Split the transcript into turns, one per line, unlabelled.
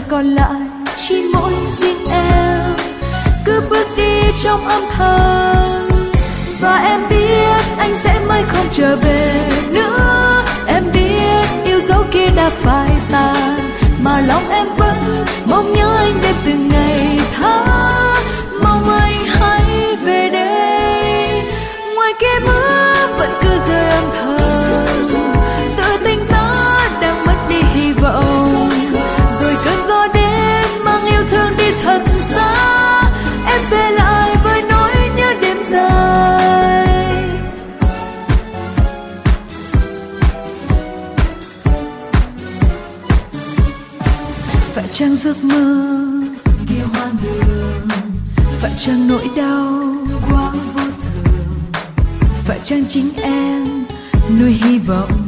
còn lại chỉ mỗi riêng em, cứ bước đi trong âm thầm. Và em biết anh sẽ mãi không trở về nữa. Em biết yêu dấu kia đã phai tàn, mà lòng em vẫn mong nhớ anh đêm từng ngày tháng. Mong anh hãy về đây. Ngoài kia mưa vẫn cứ rơi âm thầm, tự tình ta đang mất đi hy vọng. Rồi cơn gió đến mang yêu thương đi thật xa, em về lại với nỗi nhớ đêm dài. Phải chăng giấc mơ kia hoang đường, phải chăng nỗi đau quá vô thường, phải chăng chính em nuôi hy vọng